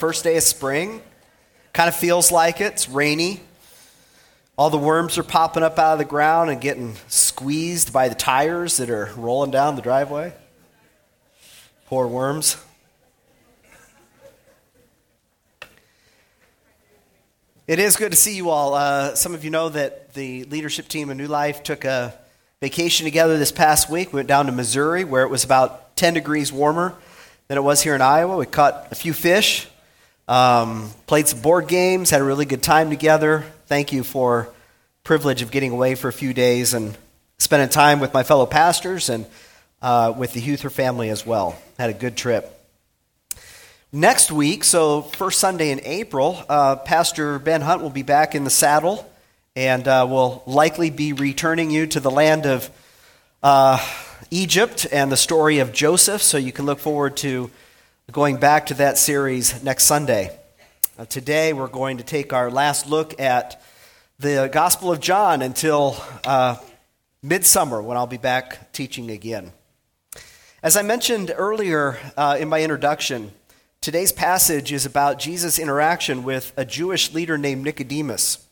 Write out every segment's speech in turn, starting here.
First day of spring. Kind of feels like it. It's rainy. All the worms are popping up out of the ground and getting squeezed by the tires that are rolling down the driveway. Poor worms. It is good to see you all. Some of you know that the leadership team of New Life took a vacation together this past week. We went down to Missouri where it was about 10 degrees warmer than it was here in Iowa. We caught a few fish, played some board games, had a really good time together. Thank you for the privilege of getting away for a few days and spending time with my fellow pastors and with the Huther family as well. Had a good trip. Next week, so first Sunday in April, Pastor Ben Hunt will be back in the saddle and will likely be returning you to the land of Egypt and the story of Joseph, so you can look forward to going back to that series next Sunday. Today, we're going to take our last look at the Gospel of John until midsummer, when I'll be back teaching again. As I mentioned earlier in my introduction, today's passage is about Jesus' interaction with a Jewish leader named Nicodemus.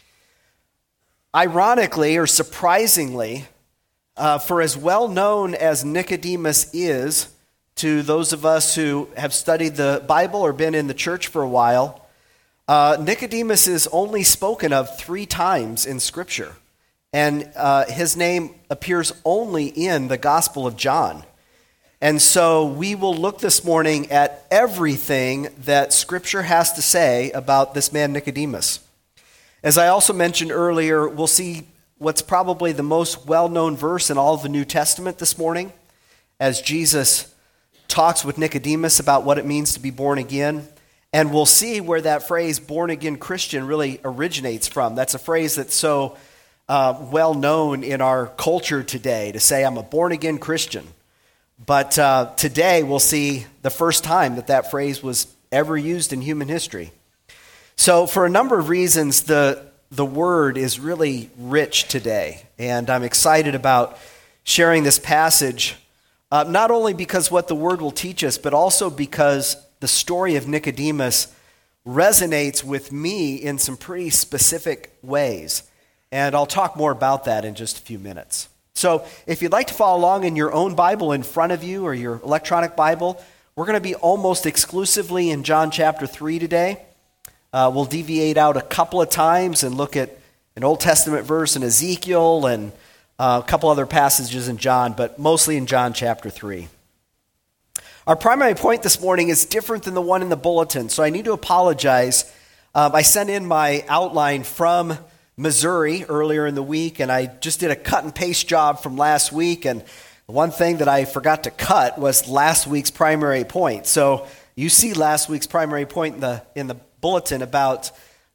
Ironically, or surprisingly, for as well known as Nicodemus is to those of us who have studied the Bible or been in the church for a while, Nicodemus is only spoken of 3 times in Scripture, and his name appears only in the Gospel of John. And so we will look this morning at everything that Scripture has to say about this man Nicodemus. As I also mentioned earlier, we'll see what's probably the most well-known verse in all of the New Testament this morning, as Jesus talks with Nicodemus about what it means to be born again. And we'll see where that phrase, born-again Christian, really originates from. That's a phrase that's so well-known in our culture today, to say, I'm a born-again Christian. But today we'll see the first time that phrase was ever used in human history. So for a number of reasons, the word is really rich today. And I'm excited about sharing this passage, not only because what the word will teach us, but also because the story of Nicodemus resonates with me in some pretty specific ways. And I'll talk more about that in just a few minutes. So if you'd like to follow along in your own Bible in front of you or your electronic Bible, we're going to be almost exclusively in John chapter 3 today. We'll deviate out a couple of times and look at an Old Testament verse in Ezekiel and a couple other passages in John, but mostly in John chapter 3. Our primary point this morning is different than the one in the bulletin, so I need to apologize. I sent in my outline from Missouri earlier in the week, and I just did a cut and paste job from last week, and the one thing that I forgot to cut was last week's primary point. So you see last week's primary point in the bulletin about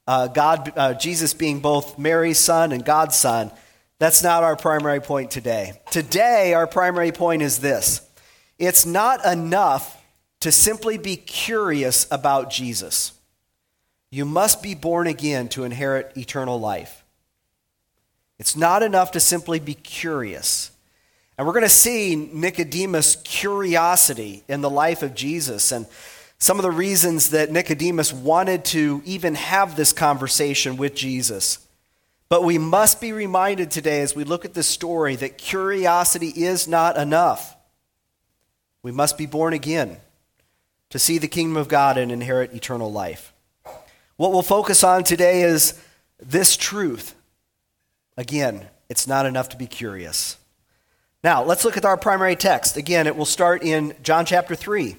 Jesus being both Mary's son and God's son. That's not our primary point today. Today, our primary point is this: it's not enough to simply be curious about Jesus. You must be born again to inherit eternal life. It's not enough to simply be curious. And we're going to see Nicodemus' curiosity in the life of Jesus and some of the reasons that Nicodemus wanted to even have this conversation with Jesus. But we must be reminded today as we look at this story that curiosity is not enough. We must be born again to see the kingdom of God and inherit eternal life. What we'll focus on today is this truth. Again, it's not enough to be curious. Now, let's look at our primary text. Again, it will start in John chapter 3.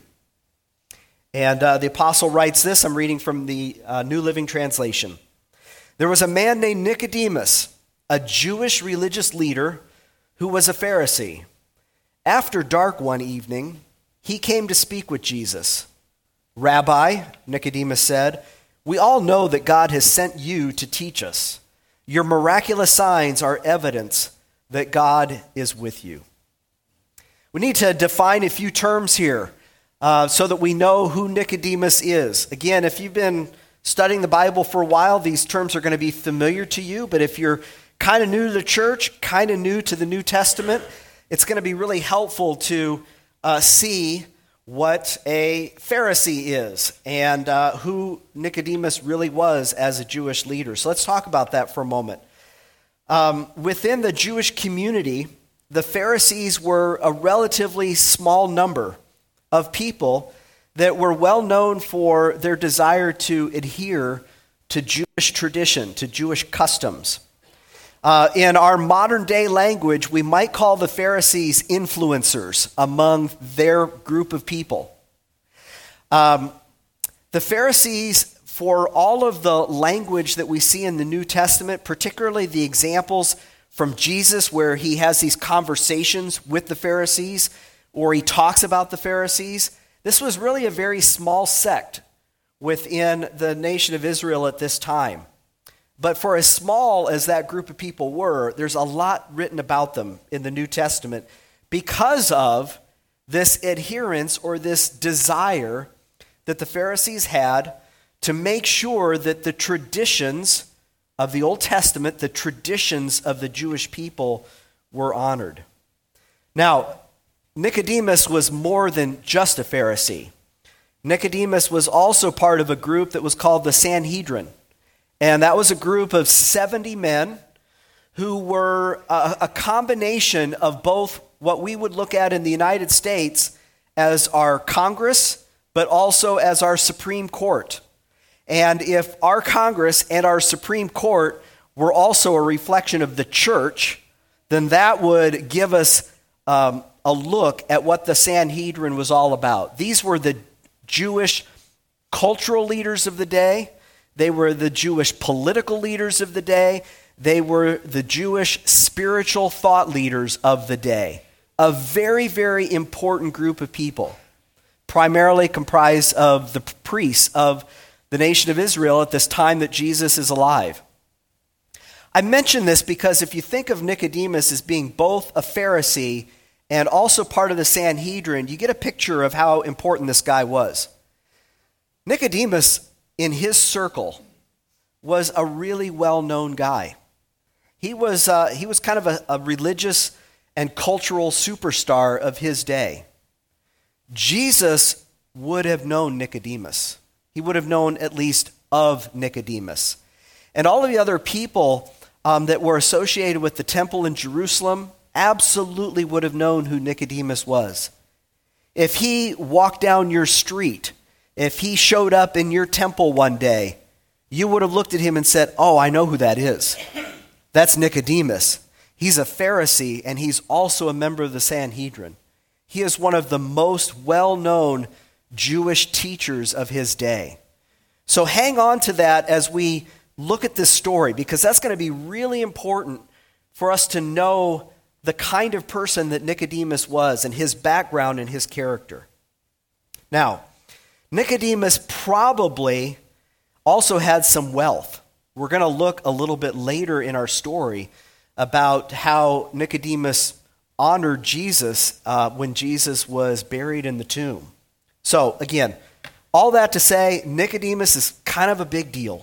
And the apostle writes this. I'm reading from the New Living Translation. There was a man named Nicodemus, a Jewish religious leader who was a Pharisee. After dark one evening, he came to speak with Jesus. Rabbi, Nicodemus said, we all know that God has sent you to teach us. Your miraculous signs are evidence that God is with you. We need to define a few terms here so that we know who Nicodemus is. Again, if you've been studying the Bible for a while, these terms are going to be familiar to you. But if you're kind of new to the church, kind of new to the New Testament, it's going to be really helpful to see what a Pharisee is and who Nicodemus really was as a Jewish leader. So let's talk about that for a moment. Within the Jewish community, the Pharisees were a relatively small number of people that were well known for their desire to adhere to Jewish tradition, to Jewish customs. In our modern day language, we might call the Pharisees influencers among their group of people. The Pharisees, for all of the language that we see in the New Testament, particularly the examples from Jesus where he has these conversations with the Pharisees, or he talks about the Pharisees, this was really a very small sect within the nation of Israel at this time. But for as small as that group of people were, there's a lot written about them in the New Testament because of this adherence or this desire that the Pharisees had to make sure that the traditions of the Old Testament, the traditions of the Jewish people, were honored. Now, Nicodemus was more than just a Pharisee. Nicodemus was also part of a group that was called the Sanhedrin. And that was a group of 70 men who were a combination of both what we would look at in the United States as our Congress, but also as our Supreme Court. And if our Congress and our Supreme Court were also a reflection of the church, then that would give us a look at what the Sanhedrin was all about. These were the Jewish cultural leaders of the day. They were the Jewish political leaders of the day. They were the Jewish spiritual thought leaders of the day. A very, very important group of people, primarily comprised of the priests of the nation of Israel at this time that Jesus is alive. I mention this because if you think of Nicodemus as being both a Pharisee and also part of the Sanhedrin, you get a picture of how important this guy was. Nicodemus, in his circle, was a really well-known guy. He was kind of a religious and cultural superstar of his day. Jesus would have known Nicodemus. He would have known at least of Nicodemus. And all of the other people that were associated with the temple in Jerusalem absolutely would have known who Nicodemus was. If he walked down your street, if he showed up in your temple one day, you would have looked at him and said, "Oh, I know who that is. That's Nicodemus. He's a Pharisee, and he's also a member of the Sanhedrin. He is one of the most well-known Jewish teachers of his day." So hang on to that as we look at this story, because that's going to be really important for us to know the kind of person that Nicodemus was and his background and his character. Now, Nicodemus probably also had some wealth. We're going to look a little bit later in our story about how Nicodemus honored Jesus when Jesus was buried in the tomb. So, again, all that to say, Nicodemus is kind of a big deal.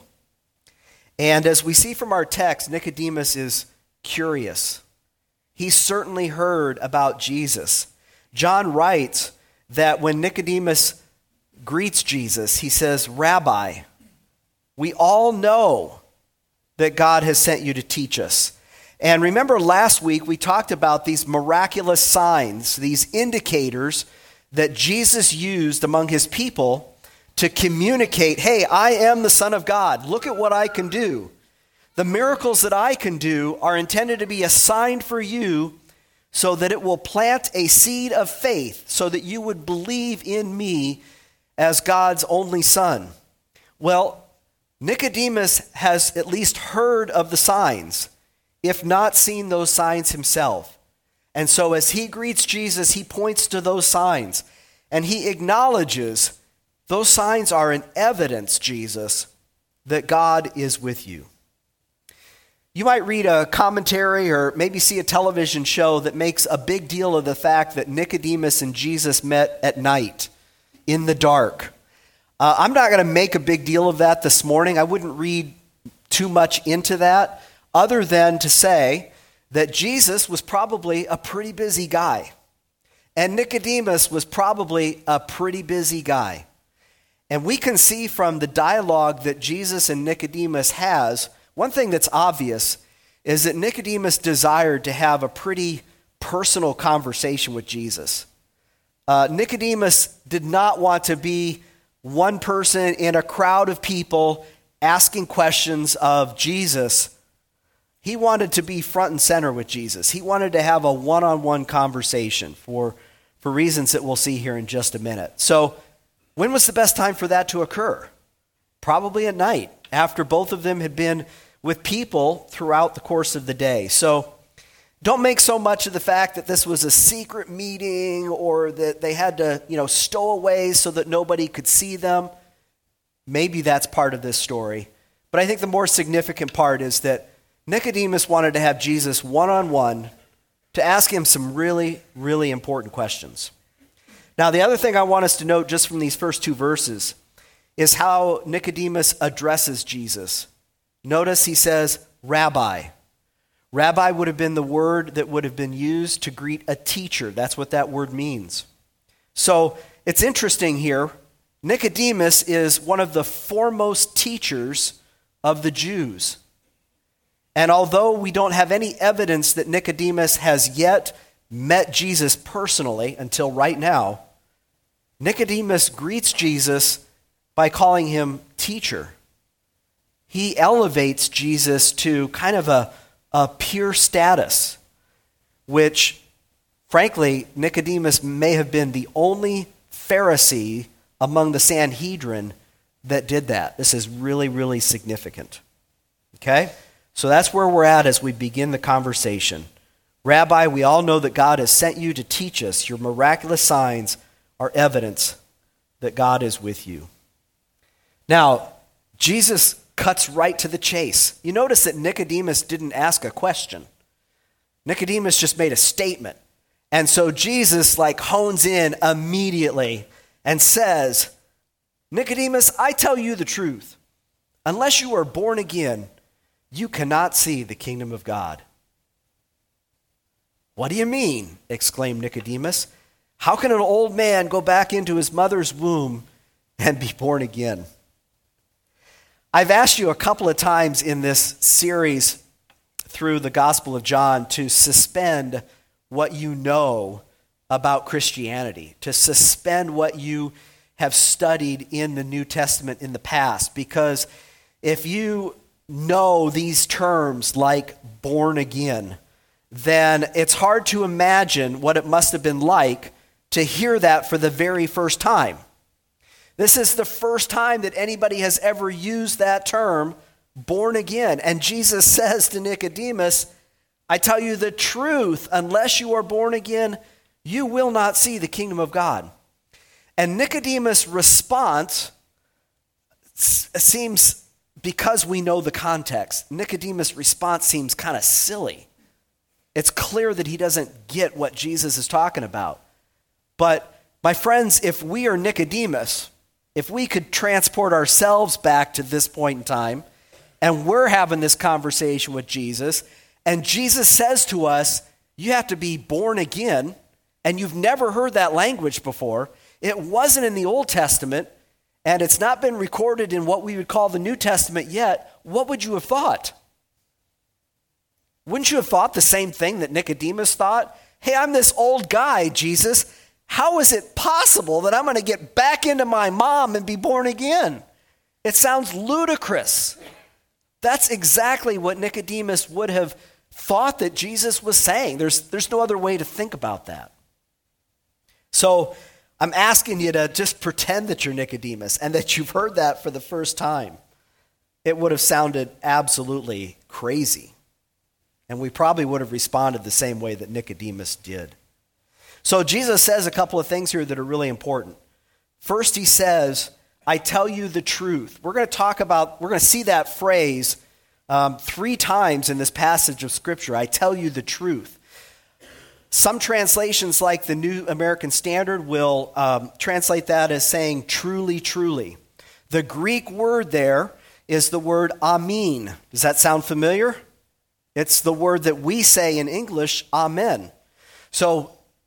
And as we see from our text, Nicodemus is curious. He certainly heard about Jesus. John writes that when Nicodemus greets Jesus, he says, "Rabbi, we all know that God has sent you to teach us." And remember last week we talked about these miraculous signs, these indicators that Jesus used among his people to communicate, "Hey, I am the Son of God. Look at what I can do. The miracles that I can do are intended to be a sign for you so that it will plant a seed of faith so that you would believe in me as God's only Son." Well, Nicodemus has at least heard of the signs, if not seen those signs himself. And so as he greets Jesus, he points to those signs, and he acknowledges those signs are an evidence, Jesus, that God is with you. You might read a commentary or maybe see a television show that makes a big deal of the fact that Nicodemus and Jesus met at night in the dark. I'm not going to make a big deal of that this morning. I wouldn't read too much into that other than to say that Jesus was probably a pretty busy guy. And Nicodemus was probably a pretty busy guy. And we can see from the dialogue that Jesus and Nicodemus has, one thing that's obvious is that Nicodemus desired to have a pretty personal conversation with Jesus. Nicodemus did not want to be one person in a crowd of people asking questions of Jesus. He wanted to be front and center with Jesus. He wanted to have a one-on-one conversation for reasons that we'll see here in just a minute. So when was the best time for that to occur? Probably at night, after both of them had been with people throughout the course of the day. So don't make so much of the fact that this was a secret meeting or that they had to, stow away so that nobody could see them. Maybe that's part of this story. But I think the more significant part is that Nicodemus wanted to have Jesus one-on-one to ask him some really, really important questions. Now, the other thing I want us to note just from these first two verses is how Nicodemus addresses Jesus. Notice he says, Rabbi. Rabbi would have been the word that would have been used to greet a teacher. That's what that word means. So it's interesting here. Nicodemus is one of the foremost teachers of the Jews. And although we don't have any evidence that Nicodemus has yet met Jesus personally until right now, Nicodemus greets Jesus by calling him teacher. He elevates Jesus to kind of a pure status, which, frankly, Nicodemus may have been the only Pharisee among the Sanhedrin that did that. This is really, really significant. Okay? So that's where we're at as we begin the conversation. Rabbi, we all know that God has sent you to teach us. Your miraculous signs are evidence that God is with you. Now, Jesus cuts right to the chase. You notice that Nicodemus didn't ask a question. Nicodemus just made a statement. And so Jesus hones in immediately and says, Nicodemus, I tell you the truth. Unless you are born again, you cannot see the kingdom of God. What do you mean? Exclaimed Nicodemus. How can an old man go back into his mother's womb and be born again? I've asked you a couple of times in this series through the Gospel of John to suspend what you know about Christianity, to suspend what you have studied in the New Testament in the past, because if you know these terms like born again, then it's hard to imagine what it must have been like to hear that for the very first time. This is the first time that anybody has ever used that term, born again. And Jesus says to Nicodemus, I tell you the truth, unless you are born again, you will not see the kingdom of God. And Nicodemus' response seems, because we know the context, Nicodemus' response seems kind of silly. It's clear that he doesn't get what Jesus is talking about. But my friends, if we are Nicodemus, if we could transport ourselves back to this point in time, and we're having this conversation with Jesus, and Jesus says to us, you have to be born again, and you've never heard that language before. It wasn't in the Old Testament, and it's not been recorded in what we would call the New Testament yet. What would you have thought? Wouldn't you have thought the same thing that Nicodemus thought? Hey, I'm this old guy, Jesus. How is it possible that I'm going to get back into my mom and be born again? It sounds ludicrous. That's exactly what Nicodemus would have thought that Jesus was saying. There's no other way to think about that. So I'm asking you to just pretend that you're Nicodemus and that you've heard that for the first time. It would have sounded absolutely crazy. And we probably would have responded the same way that Nicodemus did. So Jesus says a couple of things here that are really important. First, he says, I tell you the truth. We're going to see that phrase 3 times in this passage of Scripture. I tell you the truth. Some translations, like the New American Standard, will translate that as saying truly, truly. The Greek word there is the word amin. Does that sound familiar? It's the word that we say in English, amen. So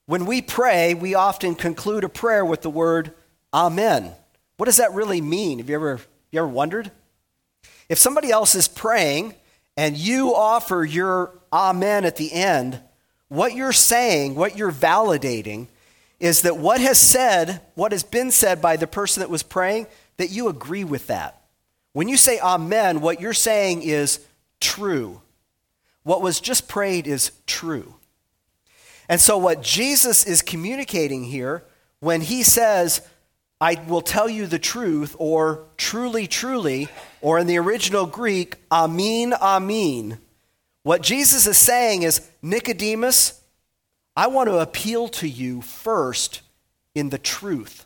When we pray, we often conclude a prayer with the word amen. What does that really mean? Have you ever wondered? If somebody else is praying and you offer your amen at the end, what you're saying, what you're validating is that what has been said by the person that was praying, that you agree with that. When you say amen, what you're saying is true. What was just prayed is true. And so what Jesus is communicating here when he says, I will tell you the truth, or truly, truly, or in the original Greek, amen, amen. What Jesus is saying is, Nicodemus, I want to appeal to you first in the truth.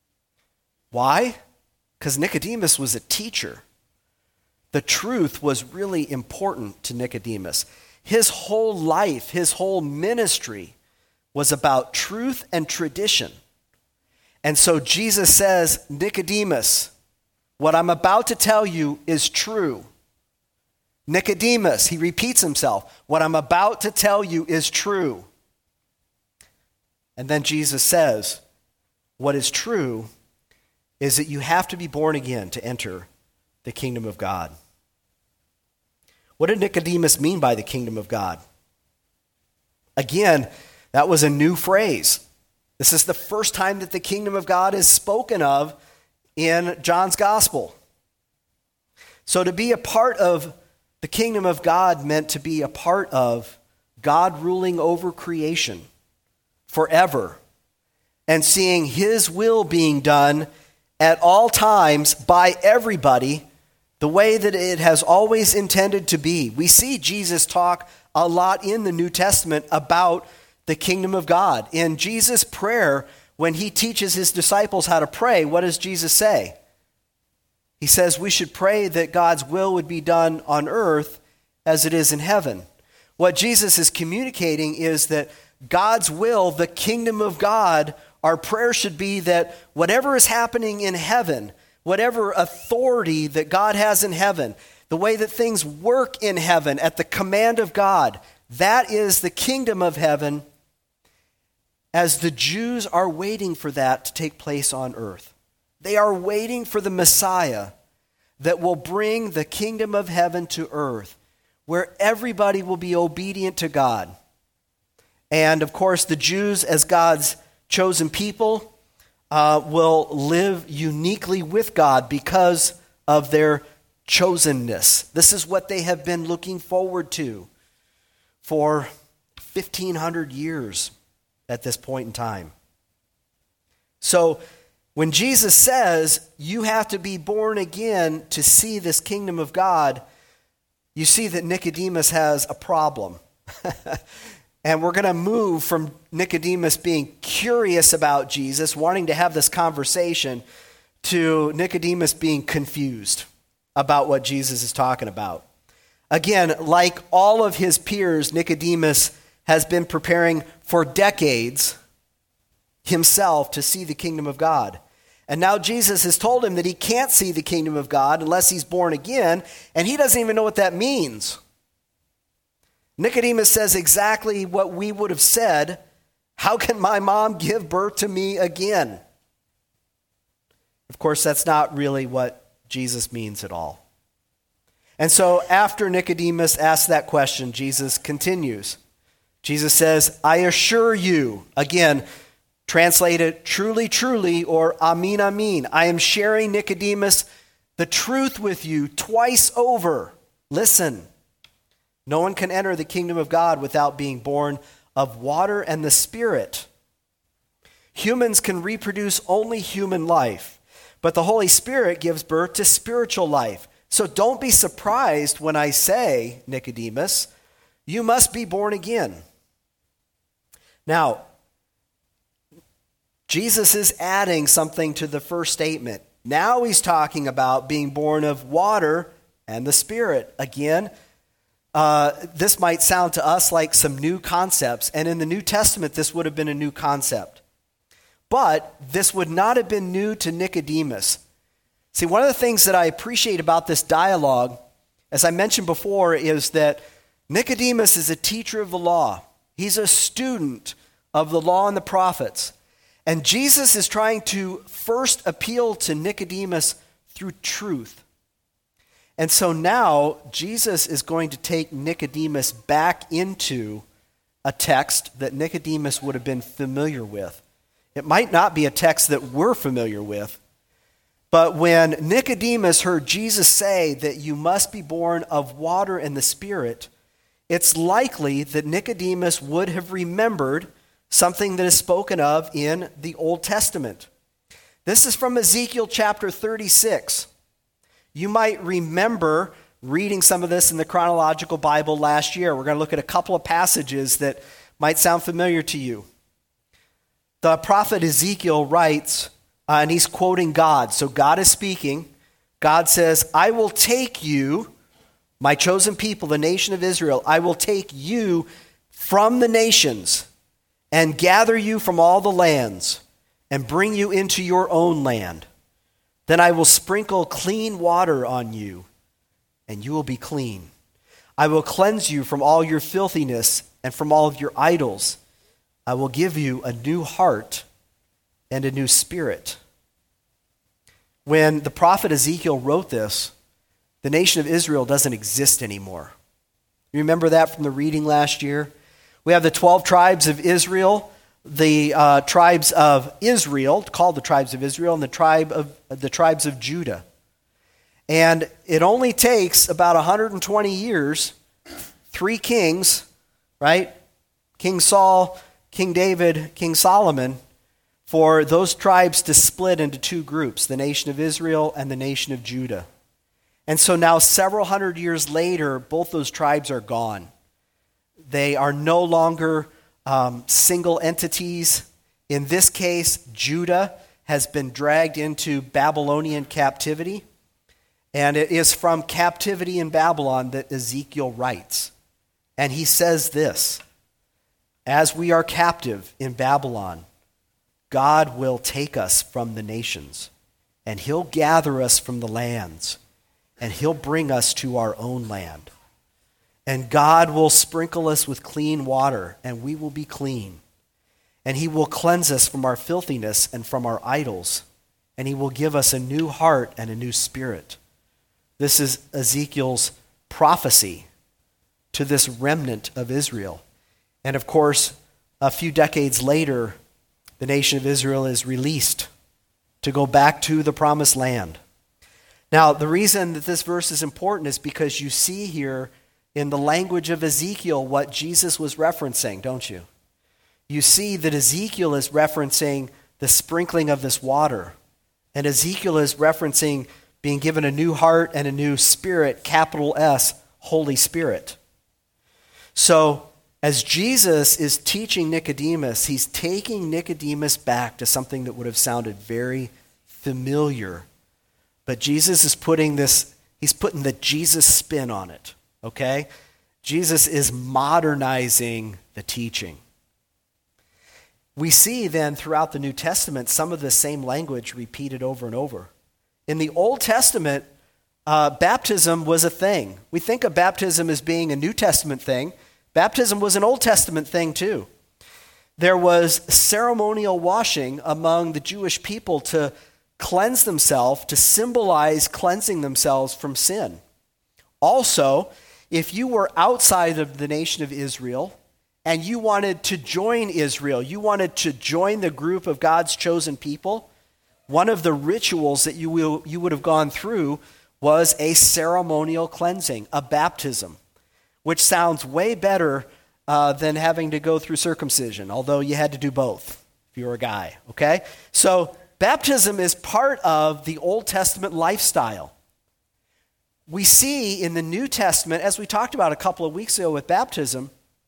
Why? Because Nicodemus was a teacher. The truth was really important to Nicodemus. His whole life, his whole ministry was about truth and tradition. And so Jesus says, Nicodemus, what I'm about to tell you is true. Nicodemus, he repeats himself, what I'm about to tell you is true. And then Jesus says, what is true is that you have to be born again to enter the kingdom of God. What did Nicodemus mean by the kingdom of God? Again, that was a new phrase. This is the first time that the kingdom of God is spoken of in John's gospel. So to be a part of the kingdom of God meant to be a part of God ruling over creation forever and seeing his will being done at all times by everybody the way that it has always intended to be. We see Jesus talk a lot in the New Testament about the kingdom of God. In Jesus' prayer, when he teaches his disciples how to pray, what does Jesus say? He says we should pray that God's will would be done on earth as it is in heaven. What Jesus is communicating is that God's will, the kingdom of God, our prayer should be that whatever is happening in heaven, whatever authority that God has in heaven, the way that things work in heaven at the command of God, that is the kingdom of heaven as the Jews are waiting for that to take place on earth. They are waiting for the Messiah that will bring the kingdom of heaven to earth, where everybody will be obedient to God. And of course, the Jews, as God's chosen people, will live uniquely with God because of their chosenness. This is what they have been looking forward to for 1,500 years at this point in time. So when Jesus says you have to be born again to see this kingdom of God, you see that Nicodemus has a problem. And we're going to move from Nicodemus being curious about Jesus, wanting to have this conversation, to Nicodemus being confused about what Jesus is talking about. Again, like all of his peers, Nicodemus has been preparing for decades himself to see the kingdom of God. And now Jesus has told him that he can't see the kingdom of God unless he's born again, and he doesn't even know what that means. Nicodemus says exactly what we would have said. How can my mom give birth to me again? Of course, that's not really what Jesus means at all. And so after Nicodemus asks that question, Jesus continues. Jesus says, I assure you, again, translated truly, truly, or amen, amen. I am sharing, Nicodemus, the truth with you twice over. Listen. No one can enter the kingdom of God without being born of water and the Spirit. Humans can reproduce only human life, but the Holy Spirit gives birth to spiritual life. So don't be surprised when I say, Nicodemus, you must be born again. Now, Jesus is adding something to the first statement. Now he's talking about being born of water and the Spirit. Again, this might sound to us like some new concepts, and in the New Testament, this would have been a new concept. But this would not have been new to Nicodemus. See, one of the things that I appreciate about this dialogue, as I mentioned before, is that Nicodemus is a teacher of the law. He's a student of the law and the prophets. And Jesus is trying to first appeal to Nicodemus through truth. And so now Jesus is going to take Nicodemus back into a text that Nicodemus would have been familiar with. It might not be a text that we're familiar with, but when Nicodemus heard Jesus say that you must be born of water and the Spirit, it's likely that Nicodemus would have remembered something that is spoken of in the Old Testament. This is from Ezekiel chapter 36. You might remember reading some of this in the chronological Bible last year. We're going to look at a couple of passages that might sound familiar to you. The prophet Ezekiel writes, and he's quoting God. So God is speaking. God says, I will take you, my chosen people, the nation of Israel, I will take you from the nations and gather you from all the lands and bring you into your own land. Then I will sprinkle clean water on you, and you will be clean. I will cleanse you from all your filthiness and from all of your idols. I will give you a new heart and a new spirit. When the prophet Ezekiel wrote this, the nation of Israel doesn't exist anymore. You remember that from the reading last year? We have the 12 tribes of Israel, the tribes of Israel, called the tribes of Israel, and the tribes of Judah. And it only takes about 120 years, 3 kings, right? King Saul, King David, King Solomon, for those tribes to split into 2 groups, the nation of Israel and the nation of Judah. And so now several hundred years later, both those tribes are gone. They are no longer single entities. In this case, Judah has been dragged into Babylonian captivity. And it is from captivity in Babylon that Ezekiel writes. And he says this, as we are captive in Babylon, God will take us from the nations, and he'll gather us from the lands, and he'll bring us to our own land. And God will sprinkle us with clean water, and we will be clean. And he will cleanse us from our filthiness and from our idols, and he will give us a new heart and a new spirit. This is Ezekiel's prophecy to this remnant of Israel. And of course, a few decades later, the nation of Israel is released to go back to the promised land. Now, the reason that this verse is important is because you see here in the language of Ezekiel what Jesus was referencing, don't you? You see that Ezekiel is referencing the sprinkling of this water. And Ezekiel is referencing being given a new heart and a new spirit, capital S, Holy Spirit. So, as Jesus is teaching Nicodemus, he's taking Nicodemus back to something that would have sounded very familiar. But Jesus is putting the Jesus spin on it, okay? Jesus is modernizing the teaching. We see then throughout the New Testament some of the same language repeated over and over. In the Old Testament, baptism was a thing. We think of baptism as being a New Testament thing. Baptism was an Old Testament thing too. There was ceremonial washing among the Jewish people to cleanse themselves, to symbolize cleansing themselves from sin. Also, if you were outside of the nation of Israel and you wanted to join Israel, you wanted to join the group of God's chosen people, one of the rituals that you would have gone through was a ceremonial cleansing, a baptism, which sounds way better than having to go through circumcision, although you had to do both if you were a guy, okay? So baptism is part of the Old Testament lifestyle. We see in the New Testament, as we talked about a couple of weeks ago with baptism,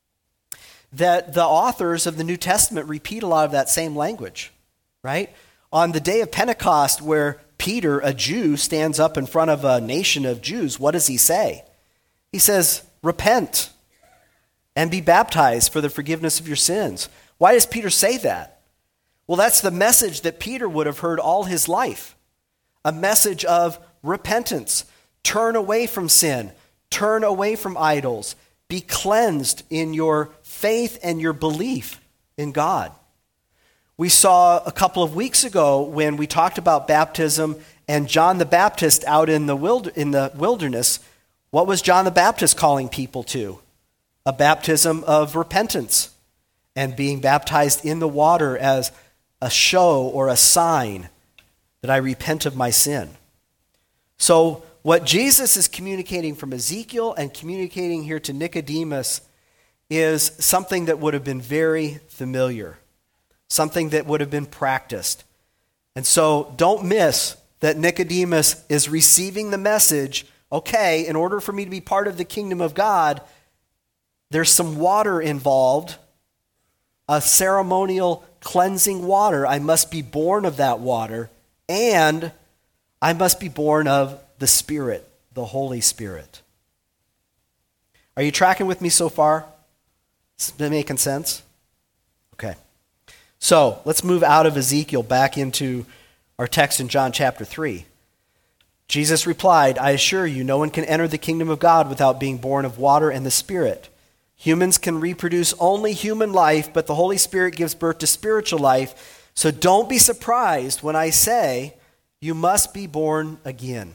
that the authors of the New Testament repeat a lot of that same language, right? On the day of Pentecost, where Peter, a Jew, stands up in front of a nation of Jews, what does he say? He says, repent and be baptized for the forgiveness of your sins. Why does Peter say that? Well, that's the message that Peter would have heard all his life. A message of repentance. Turn away from sin. Turn away from idols. Be cleansed in your faith and your belief in God. We saw a couple of weeks ago when we talked about baptism and John the Baptist out in the wilderness. What was John the Baptist calling people to? A baptism of repentance and being baptized in the water as a show or a sign that I repent of my sin. So what Jesus is communicating from Ezekiel and communicating here to Nicodemus is something that would have been very familiar, something that would have been practiced. And so don't miss that Nicodemus is receiving the message, okay, in order for me to be part of the kingdom of God, there's some water involved, a ceremonial cleansing water. I must be born of that water, and I must be born of the Spirit, the Holy Spirit. Are you tracking with me so far? Is it making sense? Okay. So let's move out of Ezekiel back into our text in John chapter 3. Jesus replied, I assure you, no one can enter the kingdom of God without being born of water and the Spirit. Humans can reproduce only human life, but the Holy Spirit gives birth to spiritual life. So don't be surprised when I say you must be born again.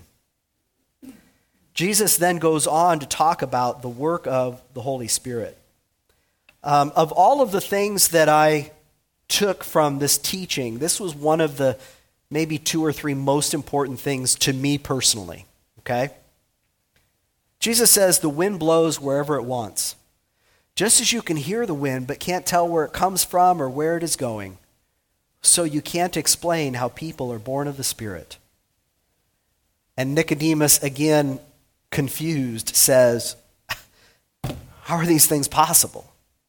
Jesus then goes on to talk about the work of the Holy Spirit. Of all of the things that I took from this teaching, this was one of the maybe 2 or 3 most important things to me personally, okay? Jesus says the wind blows wherever it wants. Just as you can hear the wind but can't tell where it comes from or where it is going, so you can't explain how people are born of the Spirit. And Nicodemus, again, confused, says, how are these things possible?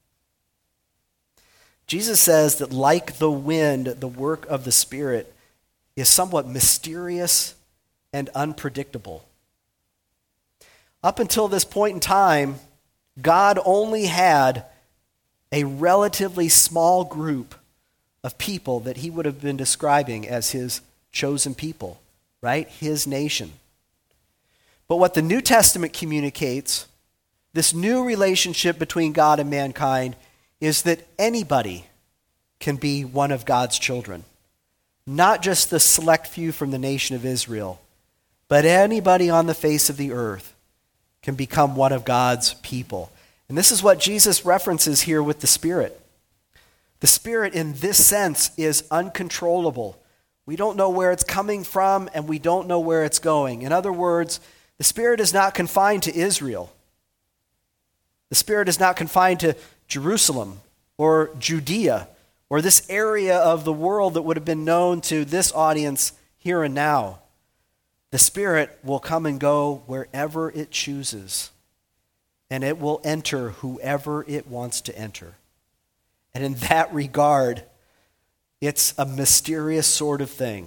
Jesus says that like the wind, the work of the Spirit is somewhat mysterious and unpredictable. Up until this point in time, God only had a relatively small group of people that he would have been describing as his chosen people, right? His nation. But what the New Testament communicates, this new relationship between God and mankind, is that anybody can be one of God's children. Not just the select few from the nation of Israel, but anybody on the face of the earth can become one of God's people. And this is what Jesus references here with the Spirit. The Spirit in this sense is uncontrollable. We don't know where it's coming from and we don't know where it's going. In other words, the Spirit is not confined to Israel. The Spirit is not confined to Jerusalem or Judea or this area of the world that would have been known to this audience here and now. The Spirit will come and go wherever it chooses, and it will enter whoever it wants to enter. And in that regard, it's a mysterious sort of thing.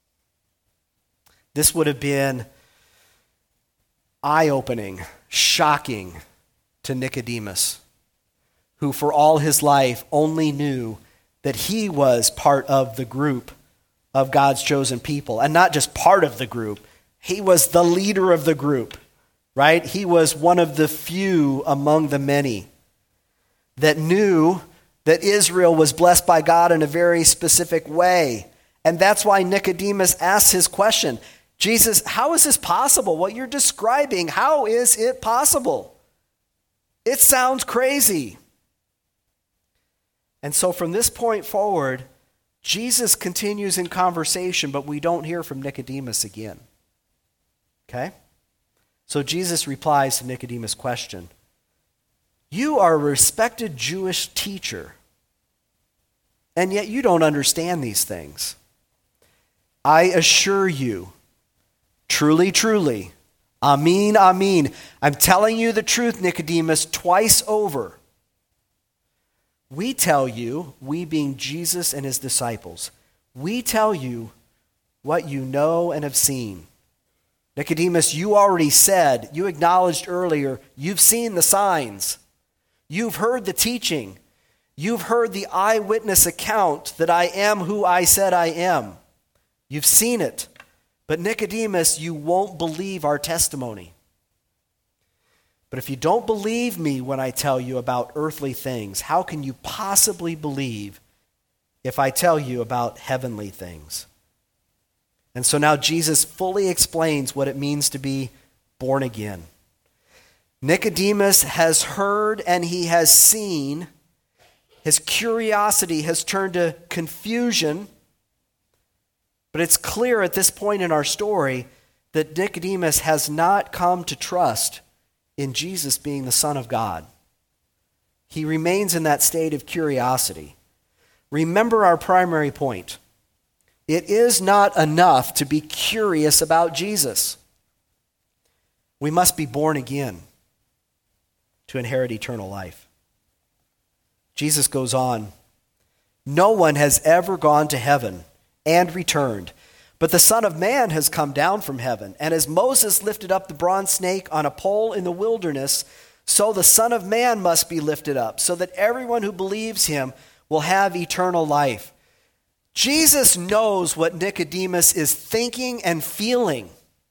This would have been eye-opening, shocking to Nicodemus, who for all his life only knew that he was part of the group of God's chosen people. And not just part of the group, he was the leader of the group, right? He was one of the few among the many that knew that Israel was blessed by God in a very specific way. And that's why Nicodemus asks his question, Jesus, how is this possible? What you're describing, how is it possible? It sounds crazy. And so from this point forward, Jesus continues in conversation, but we don't hear from Nicodemus again. Okay? So Jesus replies to Nicodemus' question. You are a respected Jewish teacher, and yet you don't understand these things. I assure you, truly, truly, Amin, Amin. I'm telling you the truth, Nicodemus, twice over. We tell you, we being Jesus and his disciples, we tell you what you know and have seen. Nicodemus, you already said, you acknowledged earlier, you've seen the signs. You've heard the teaching. You've heard the eyewitness account that I am who I said I am. You've seen it. But Nicodemus, you won't believe our testimony. But if you don't believe me when I tell you about earthly things, how can you possibly believe if I tell you about heavenly things? And so now Jesus fully explains what it means to be born again. Nicodemus has heard and he has seen. His curiosity has turned to confusion. But it's clear at this point in our story that Nicodemus has not come to trust in Jesus being the Son of God. He remains in that state of curiosity. Remember our primary point. It is not enough to be curious about Jesus. We must be born again to inherit eternal life. Jesus goes on, "No one has ever gone to heaven and returned, but the Son of Man has come down from heaven. And as Moses lifted up the bronze snake on a pole in the wilderness, so the Son of Man must be lifted up, so that everyone who believes him will have eternal life." Jesus knows what Nicodemus is thinking and feeling.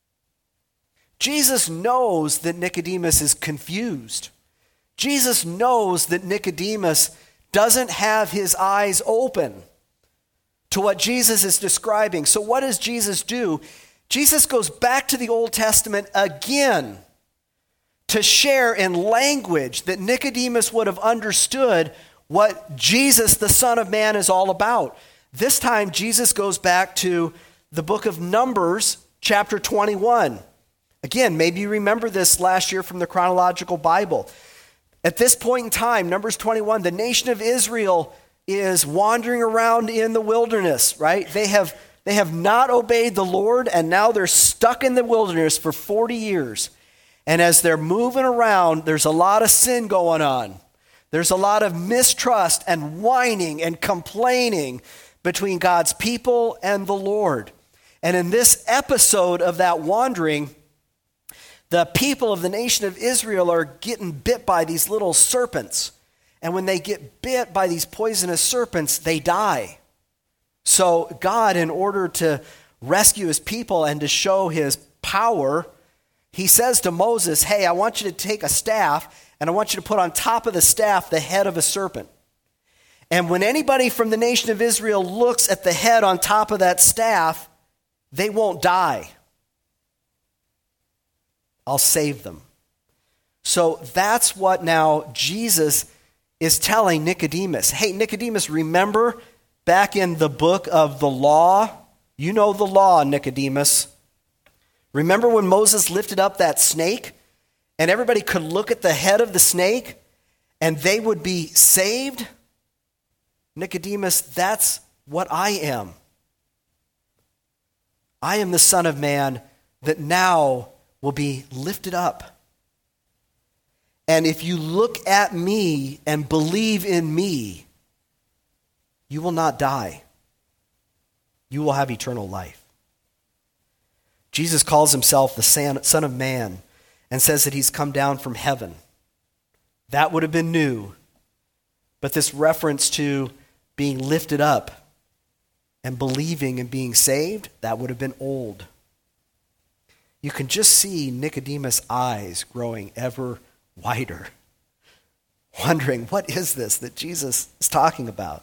Jesus knows that Nicodemus is confused. Jesus knows that Nicodemus doesn't have his eyes open to what Jesus is describing. So what does Jesus do? Jesus goes back to the Old Testament again to share in language that Nicodemus would have understood what Jesus, the Son of Man, is all about. This time, Jesus goes back to the book of Numbers, chapter 21. Again, maybe you remember this last year from the chronological Bible. At this point in time, Numbers 21, the nation of Israel is wandering around in the wilderness, right? They have not obeyed the Lord, and now they're stuck in the wilderness for 40 years. And as they're moving around, there's a lot of sin going on. There's a lot of mistrust and whining and complaining between God's people and the Lord. And in this episode of that wandering, the people of the nation of Israel are getting bit by these little serpents. And when they get bit by these poisonous serpents, they die. So God, in order to rescue his people and to show his power, he says to Moses, "Hey, I want you to take a staff, and I want you to put on top of the staff the head of a serpent. And when anybody from the nation of Israel looks at the head on top of that staff, they won't die. I'll save them." So that's what now Jesus is telling Nicodemus. Hey, Nicodemus, remember back in the book of the law? You know the law, Nicodemus. Remember when Moses lifted up that snake and everybody could look at the head of the snake and they would be saved? Nicodemus, that's what I am. I am the Son of Man that now will be lifted up. And if you look at me and believe in me, you will not die. You will have eternal life. Jesus calls himself the Son of Man and says that he's come down from heaven. That would have been new. But this reference to being lifted up and believing and being saved, that would have been old. You can just see Nicodemus' eyes growing ever wider, wondering, what is this that Jesus is talking about?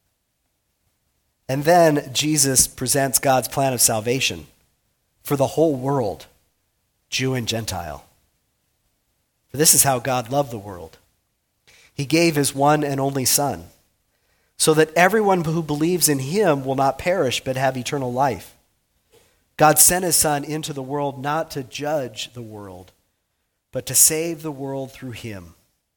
And then Jesus presents God's plan of salvation for the whole world, Jew and Gentile. For this is how God loved the world. He gave his one and only Son, so that everyone who believes in him will not perish but have eternal life. God sent his Son into the world not to judge the world, but to save the world through him.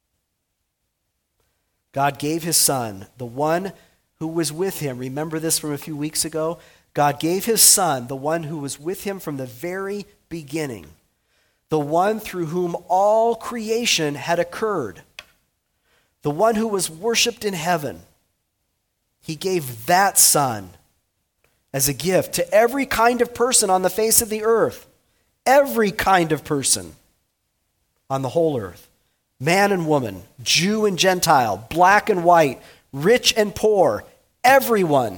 God gave his Son, the one who was with him. Remember this from a few weeks ago? God gave his Son, the one who was with him from the very beginning, the one through whom all creation had occurred, the one who was worshipped in heaven. He gave that Son as a gift to every kind of person on the face of the earth, every kind of person on the whole earth, man and woman, Jew and Gentile, black and white, rich and poor, everyone.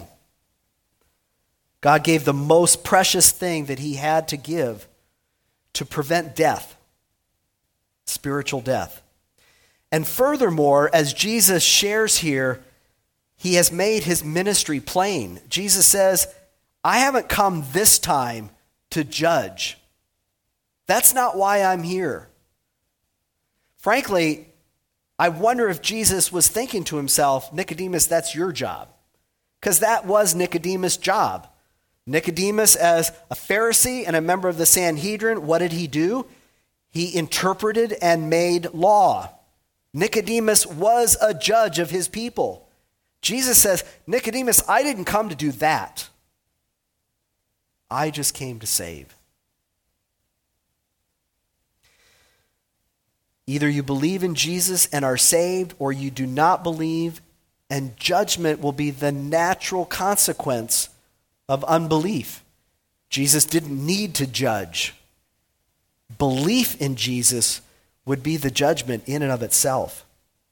God gave the most precious thing that he had to give to prevent death. spiritual death. And furthermore, as Jesus shares here, he has made his ministry plain. Jesus says, I haven't come this time to judge. That's not why I'm here. Frankly, I wonder if Jesus was thinking to himself, Nicodemus, that's your job. Because that was Nicodemus' job. Nicodemus, as a Pharisee and a member of the Sanhedrin, what did he do? He interpreted and made law. Nicodemus was a judge of his people. Jesus says, Nicodemus, I didn't come to do that. I just came to save. Either you believe in Jesus and are saved, or you do not believe, and judgment will be the natural consequence of unbelief. Jesus didn't need to judge. Belief in Jesus would be the judgment in and of itself.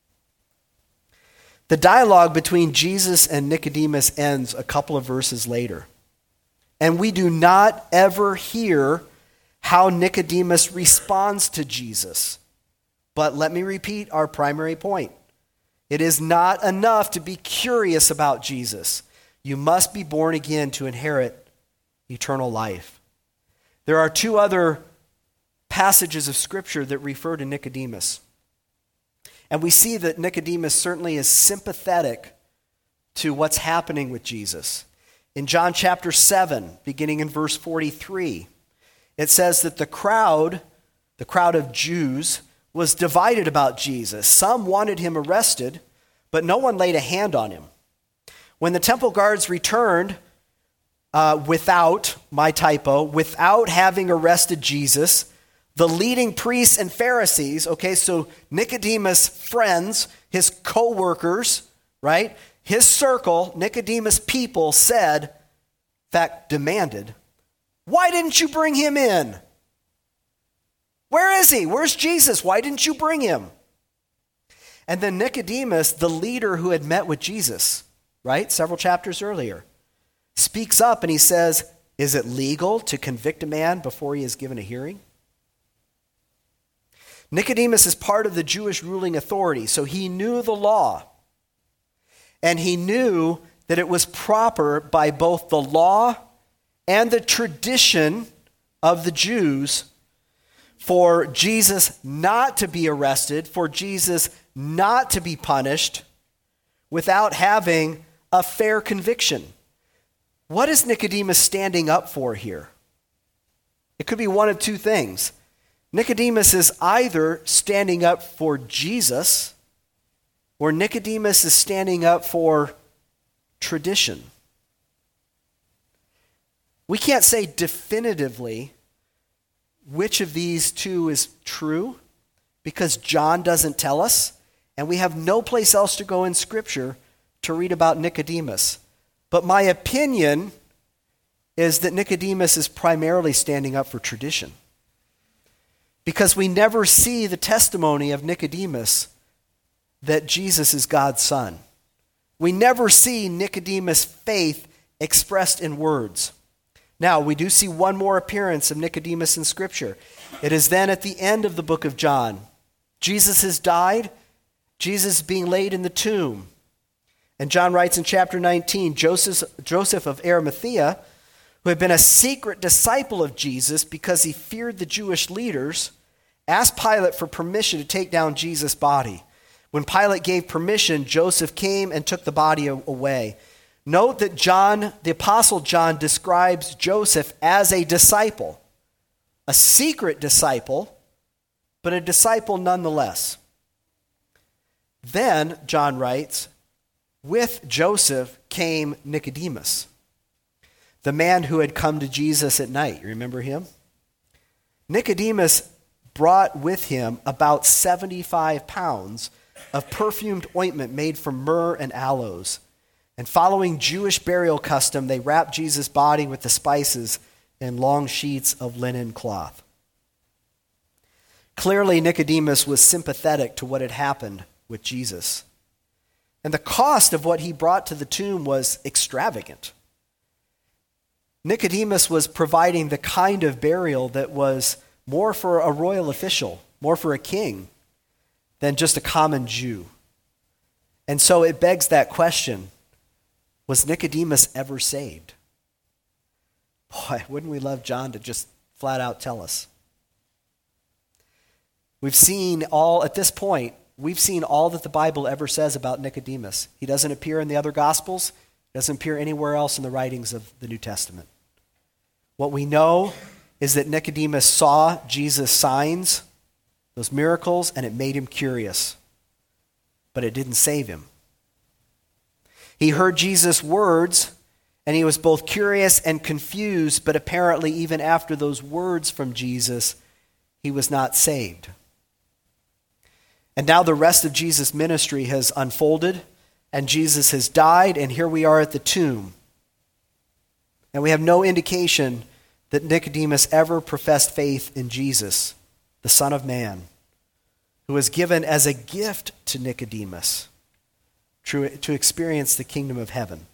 The dialogue between Jesus and Nicodemus ends a couple of verses later. And we do not ever hear how Nicodemus responds to Jesus. But let me repeat our primary point. It is not enough to be curious about Jesus. You must be born again to inherit eternal life. There are two other passages of Scripture that refer to Nicodemus. And we see that Nicodemus certainly is sympathetic to what's happening with Jesus. In John chapter 7, beginning in verse 43, it says that the crowd of Jews, was divided about Jesus. Some wanted him arrested, but no one laid a hand on him. When the temple guards returned without having arrested Jesus, the leading priests and Pharisees, so Nicodemus' friends, his co-workers, right? His circle, Nicodemus' people said, in fact, demanded, why didn't you bring him in? Where is he? Where's Jesus? Why didn't you bring him? And then Nicodemus, the leader who had met with Jesus, right, several chapters earlier, speaks up and he says, is it legal to convict a man before he is given a hearing? Nicodemus is part of the Jewish ruling authority, so he knew the law. And he knew that it was proper by both the law and the tradition of the Jews for Jesus not to be arrested, for Jesus not to be punished without having a fair conviction. What is Nicodemus standing up for here? It could be one of two things. Nicodemus is either standing up for Jesus, or Nicodemus is standing up for tradition. We can't say definitively which of these two is true, because John doesn't tell us, and we have no place else to go in Scripture to read about Nicodemus. But my opinion is that Nicodemus is primarily standing up for tradition, because we never see the testimony of Nicodemus that Jesus is God's Son. We never see Nicodemus' faith expressed in words. Now, we do see one more appearance of Nicodemus in Scripture. It is then at the end of the book of John. Jesus has died. Jesus is being laid in the tomb. And John writes in chapter 19, Joseph of Arimathea, who had been a secret disciple of Jesus because he feared the Jewish leaders, asked Pilate for permission to take down Jesus' body. When Pilate gave permission, Joseph came and took the body away. Note that John, the Apostle John, describes Joseph as a disciple, a secret disciple, but a disciple nonetheless. Then, John writes, with Joseph came Nicodemus, the man who had come to Jesus at night. You remember him? Nicodemus brought with him about 75 pounds of perfumed ointment made from myrrh and aloes. And following Jewish burial custom, they wrapped Jesus' body with the spices in long sheets of linen cloth. Clearly, Nicodemus was sympathetic to what had happened with Jesus. And the cost of what he brought to the tomb was extravagant. Nicodemus was providing the kind of burial that was more for a royal official more for a king than just a common Jew. And so it begs that question, was Nicodemus ever saved? Boy, wouldn't we love John to just flat out tell us? We've seen all that the Bible ever says about Nicodemus. He doesn't appear in the other Gospels, doesn't appear anywhere else in the writings of the New Testament. What we know is that Nicodemus saw Jesus' signs, those miracles, and it made him curious. But it didn't save him. He heard Jesus' words, and he was both curious and confused, but apparently even after those words from Jesus, he was not saved. And now the rest of Jesus' ministry has unfolded, and Jesus has died, and here we are at the tomb. And we have no indication that Nicodemus ever professed faith in Jesus, the Son of Man, who was given as a gift to Nicodemus to experience the kingdom of heaven.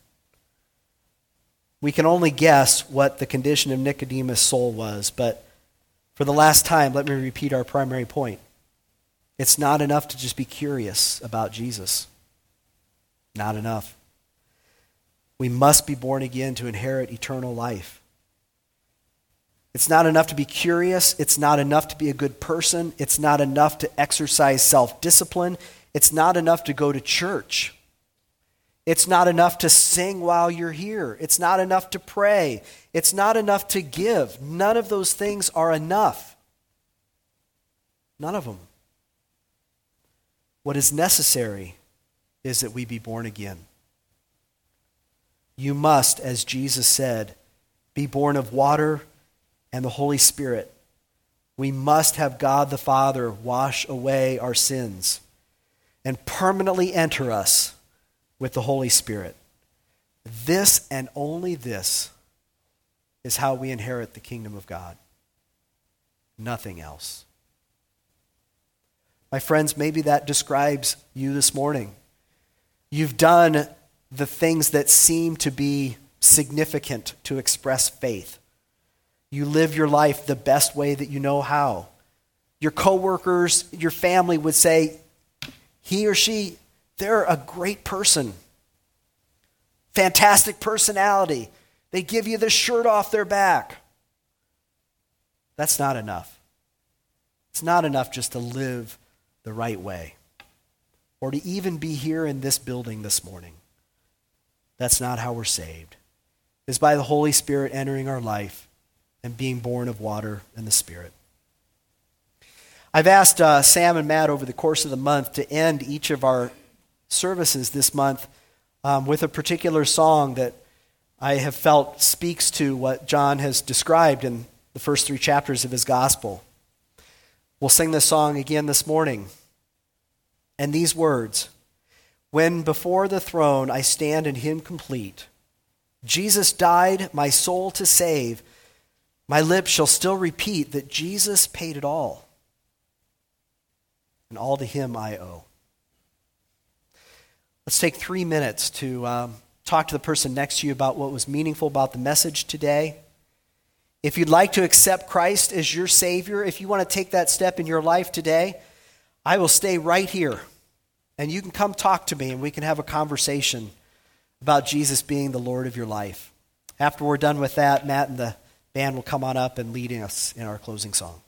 We can only guess what the condition of Nicodemus' soul was, but for the last time, let me repeat our primary point. It's not enough to just be curious about Jesus. Not enough. We must be born again to inherit eternal life. It's not enough to be curious. It's not enough to be a good person. It's not enough to exercise self-discipline. It's not enough to go to church. It's not enough to sing while you're here. It's not enough to pray. It's not enough to give. None of those things are enough. None of them. What is necessary is that we be born again. You must, as Jesus said, be born of water and the Holy Spirit. We must have God the Father wash away our sins and permanently enter us with the Holy Spirit. This and only this is how we inherit the kingdom of God. Nothing else. My friends, maybe that describes you this morning. You've done the things that seem to be significant to express faith. You live your life the best way that you know how. Your coworkers, your family would say, he or she, they're a great person. Fantastic personality. They give you the shirt off their back. That's not enough. It's not enough just to live the right way or to even be here in this building this morning. That's not how we're saved. It's by the Holy Spirit entering our life and being born of water and the Spirit. I've asked Sam and Matt over the course of the month to end each of our services this month with a particular song that I have felt speaks to what John has described in the first 3 chapters of his gospel. We'll sing this song again this morning. And these words, when before the throne I stand in him complete, Jesus died my soul to save, my lips shall still repeat that Jesus paid it all, and all to him I owe. Let's take 3 minutes to talk to the person next to you about what was meaningful about the message today. If you'd like to accept Christ as your Savior, if you want to take that step in your life today, I will stay right here. And you can come talk to me and we can have a conversation about Jesus being the Lord of your life. After we're done with that, Matt and the band will come on up and lead us in our closing song.